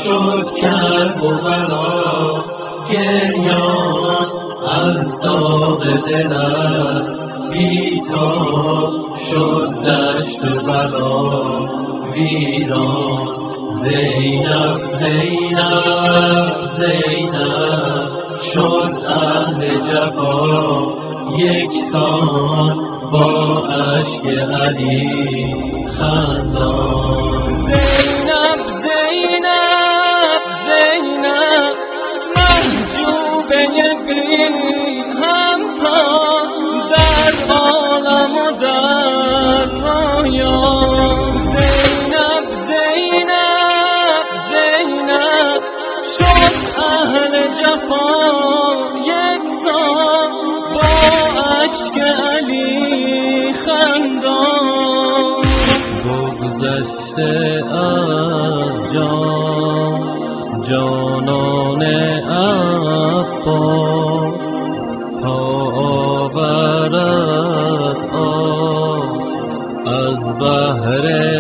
شد کرب و بلا، گریان از داغ دلت بی‌تاب شد دشت بلا ویران. زینب زینب زینب شد اهل جفا یکسان با اشک علی خندان. زینب زینب زینب محجوبه بی همتا در عالم و در رویان. زینب زینب زینب شد اهل جفا یکسان با اشک علی خندان. بگذشته از جانان عباس تا آورد آب از بحر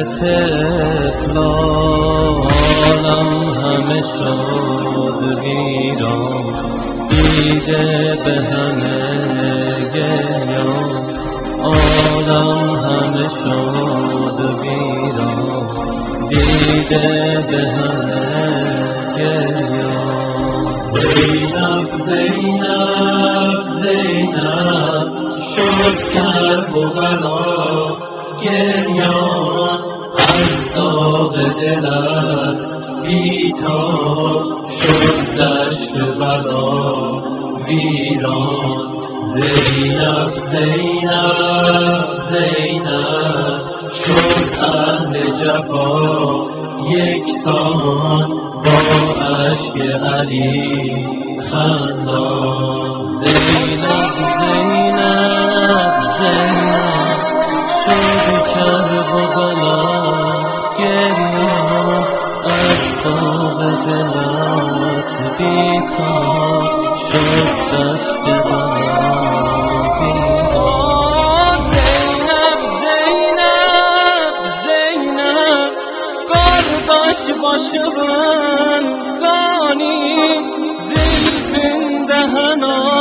طفلان. عالم همه شد ویران دیده به همه گریان. عالم همه شد ویران دیده به همه گریان. زینب زینب زینب شد کرب و بلا، گریان از داغ دلت بی‌تاب شد دشت بلا ویران. زینب زینب زینب شد اهل جفا یکسان با اشک علی خندان. زینب زینب زینب شد کرب و بلا، گریان از داغ دلت بی‌تاب شد دشت بلا ویران. زینب زینب زینب برداشت با شبنگانی زلفین دهنا